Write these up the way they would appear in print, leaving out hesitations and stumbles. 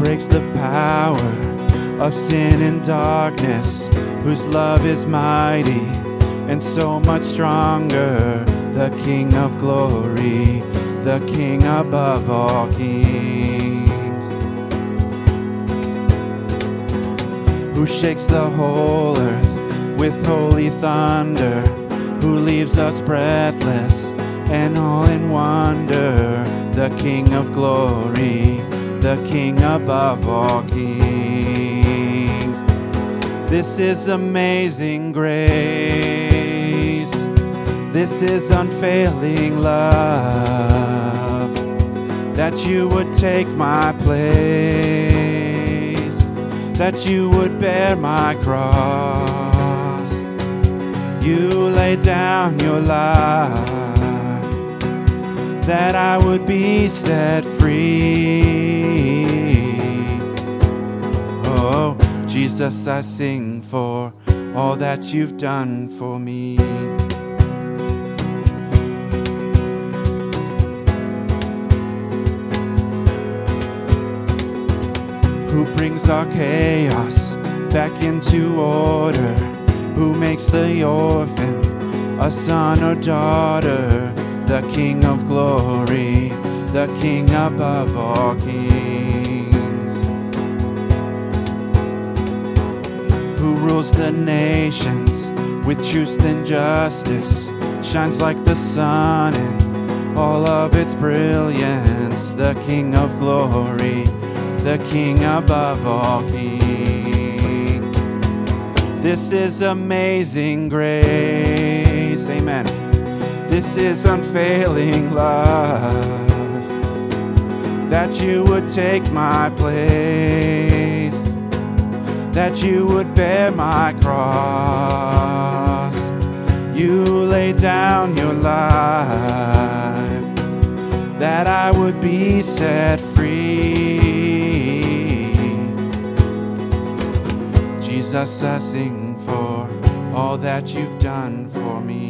breaks the power of sin and darkness, whose love is mighty and so much stronger, the King of glory, the King above all kings, who shakes the whole earth with holy thunder, who leaves us breathless and all in wonder, the King of glory, the King above all kings. This is amazing grace. This is unfailing love, that you would take my place, that you would bear my cross. You lay down your life, that I would be set free. Oh, Jesus, I sing for all that you've done for me. Who brings our chaos back into order, who makes the orphan a son or daughter, the King of glory, the King above all kings, who rules the nations with truth and justice, shines like the sun in all of its brilliance, the King of glory, the King above all kings. This is amazing grace, amen. This is unfailing love, that you would take my place, that you would bear my cross. You lay down your life, that I would be set free. Jesus, I sing for all that you've done for me.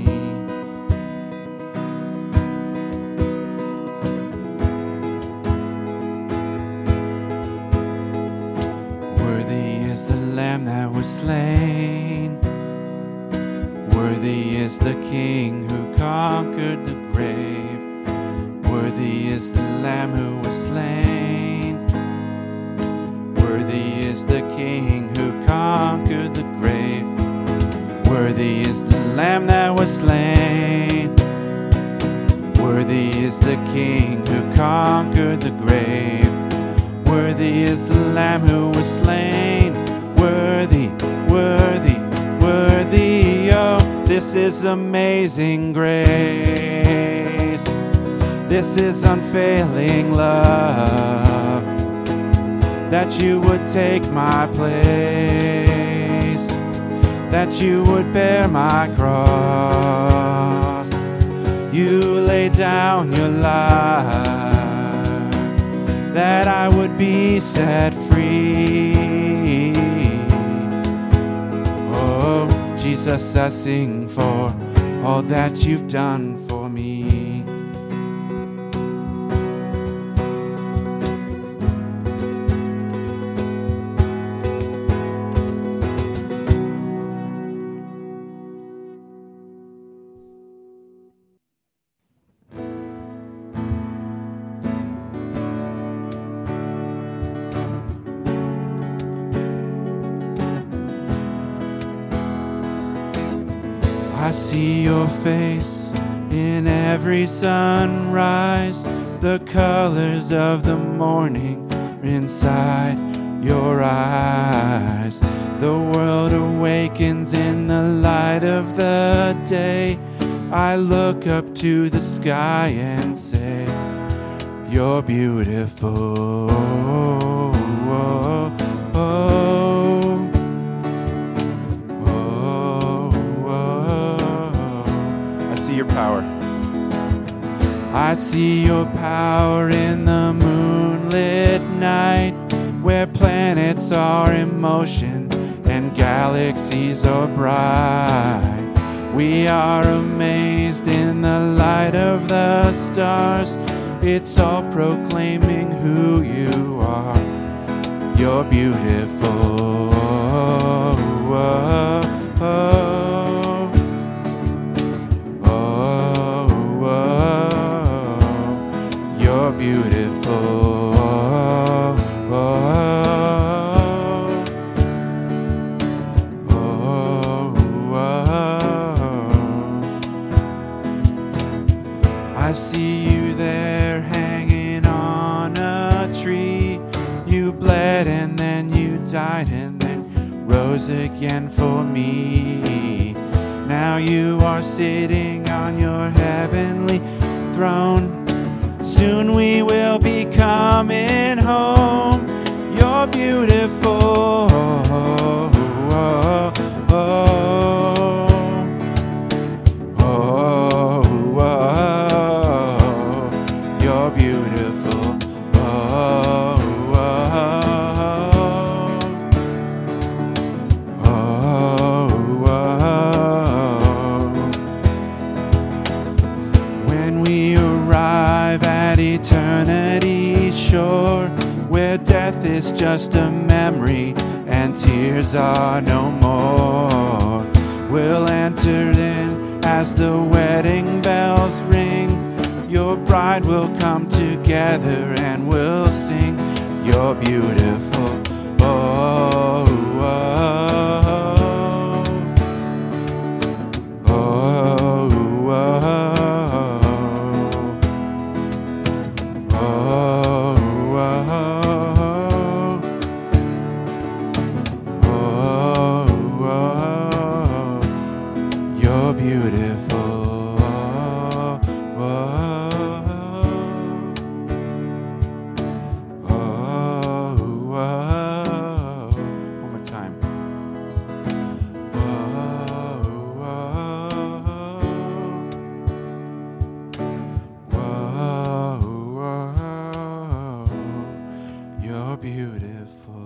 That was slain. Worthy is the King who conquered the grave. Worthy is the Lamb who was slain. Worthy is the King who conquered the grave. Worthy is the Lamb that was slain. Worthy is the King who conquered the grave. Worthy is the Lamb who was slain. Worthy, worthy, worthy, oh, this is amazing grace. This is unfailing love, that you would take my place, that you would bear my cross. You lay down your life, that I would be set free. Oh, Jesus, I sing for all that you've done for me. I see your face in every sunrise, the colors of the morning inside your eyes. The world awakens in the light of the day. I look up to the sky and say, you're beautiful. Power. I see your power in the moonlit night, where planets are in motion and galaxies are bright. We are amazed in the light of the stars. It's all proclaiming who you are. You're beautiful. You're beautiful. I see you there hanging on a tree. You bled and then you died and then rose again for me. Now you are sitting on your heavenly throne. Soon we will be coming home. You're beautiful. You're beautiful. When we arrive at eternity's shore, where death is just a memory and tears are no more, we'll enter in as the wedding bells ring. Your bride will come together and we'll sing. You're beautiful. You're beautiful. One more time. You're beautiful.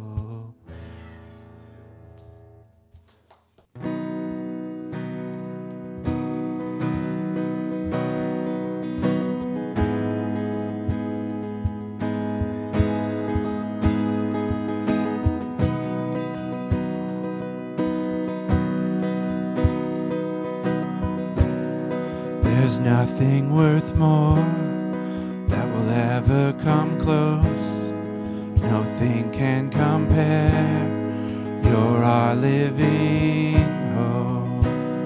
There's nothing worth more that will ever come close. Nothing can compare. You're our living hope.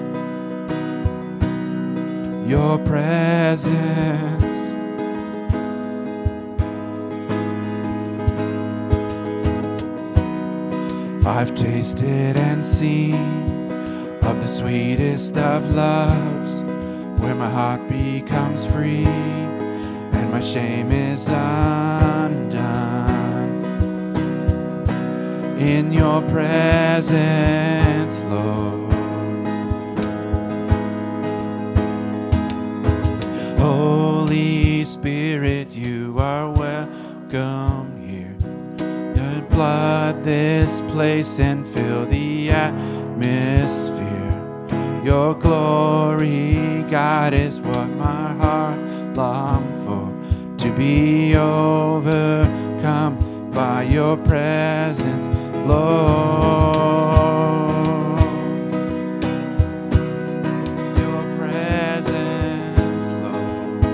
Your presence I've tasted and seen of the sweetest of loves, where my heart becomes free and my shame is undone. In your presence, Lord. Holy Spirit, you are welcome here. Flood this place and fill the atmosphere. Your glory, God, is what my heart longs for. To be overcome by your presence, Lord. Your presence, Lord.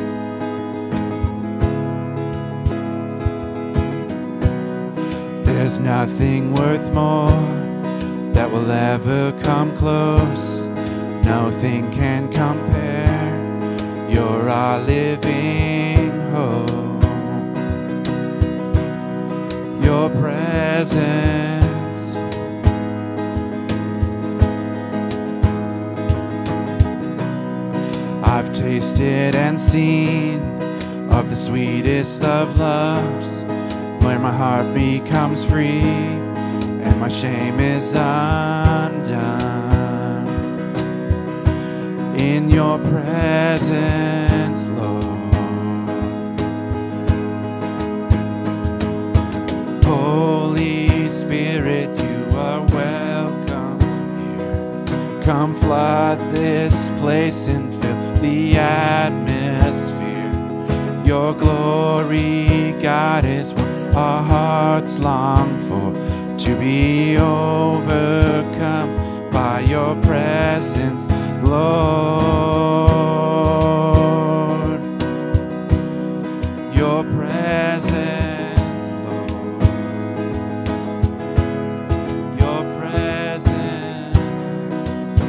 There's nothing worth more that will ever come close. Nothing can compare. You're our living hope. Your presence I've tasted and seen of the sweetest of loves, where my heart becomes free and my shame is undone. In your presence, Lord. Holy Spirit, you are welcome here. Come flood this place and fill the atmosphere. Your glory, God, is what our hearts long for, to be overcome by your presence, Lord. Your presence, Lord. Your presence.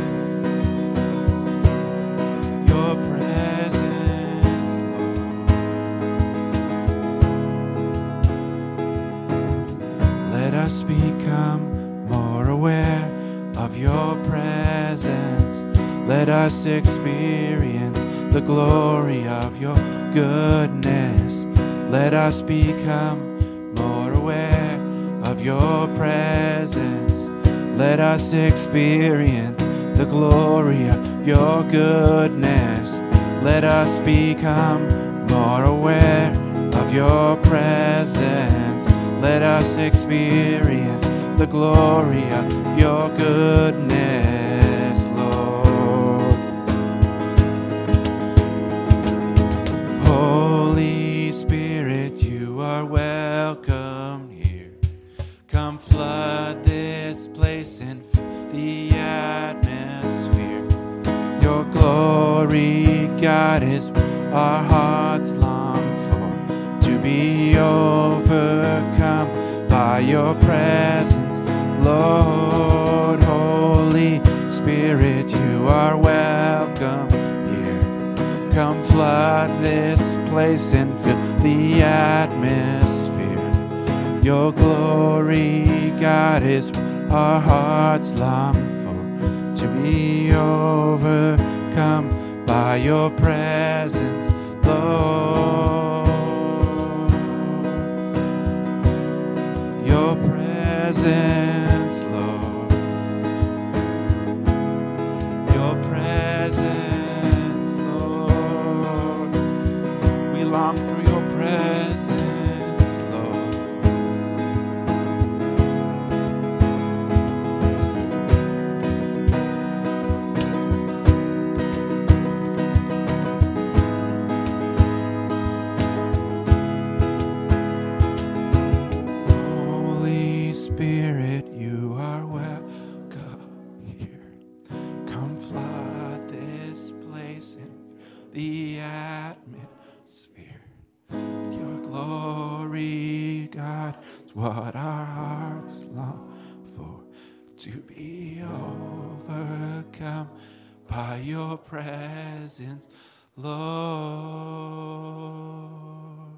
Your presence, Lord. Let us become more aware of your presence. Let us experience the glory of your goodness. Let us become more aware of your presence. Let us experience the glory of your goodness. Let us become more aware of your presence. Let us experience the glory of your goodness, Lord. Holy Spirit, you are welcome here. Come flood this place and fill the atmosphere. Your glory, God, is our hearts long for, to be overcome by your presence, Lord. Holy Spirit, you are welcome here. Come flood this place and fill the atmosphere. Your glory, God, is our hearts long for, to be overcome by your presence, Lord. Your presence, Lord. Your presence, Lord. We long for your presence, Lord. Holy Spirit, you are welcome here. Come flood this place and the atmosphere. Your glory, God, is what our hearts long for, to be overcome by your presence, Lord.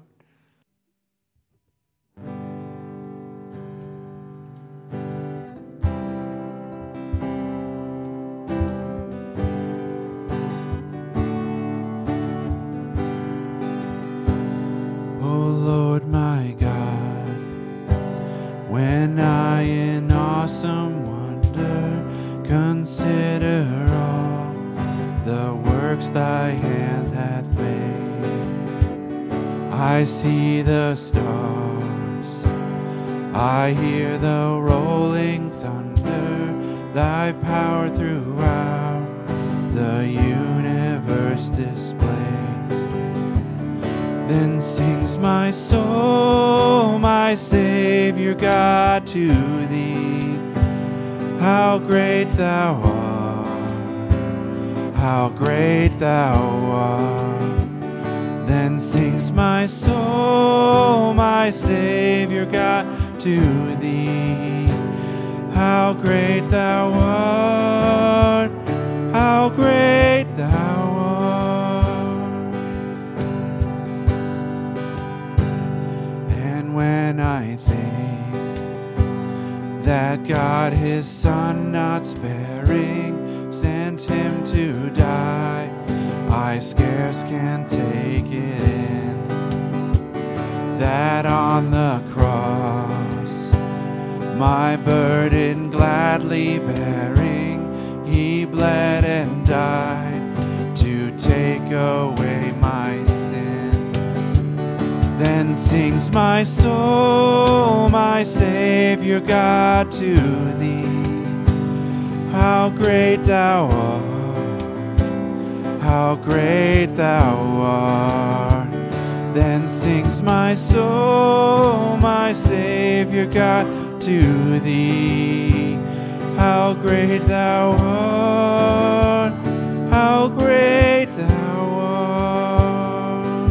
Oh Lord my God, when I in awesome wonder consider all the works thy hand hath made, I see the stars, I hear the rolling thunder, thy power throughout the universe displayed. Then sings my soul, my Savior God, to thee. How great thou art, how great thou art. Then sings my soul, my Savior God, to thee. How great thou art, how great thou art. When I think that God his Son not sparing sent him to die, I scarce can take it in, that on the cross, my burden gladly bearing, he bled and died to take away my sin. Then sings my soul, my Savior God, to thee. How great thou art, how great thou art. Then sings my soul, my Savior God, to thee. How great thou art, how great thou art.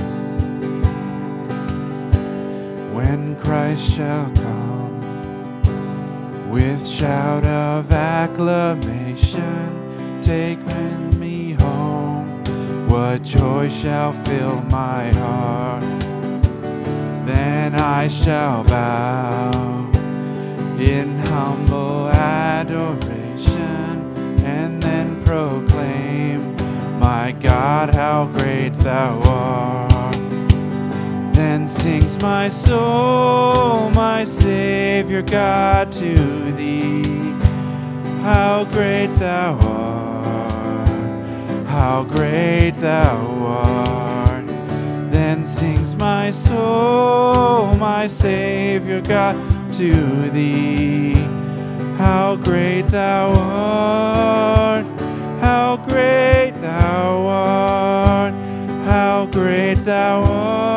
When Christ shall come with shout of acclamation, take me home, what joy shall fill my heart. Then I shall bow in humble adoration, and then proclaim, my God, how great thou art. Then sings my soul, my Savior God, to thee. How great thou art, how great thou art. Then sings my soul, my Savior God, to thee. How great thou art, how great thou art, how great thou art.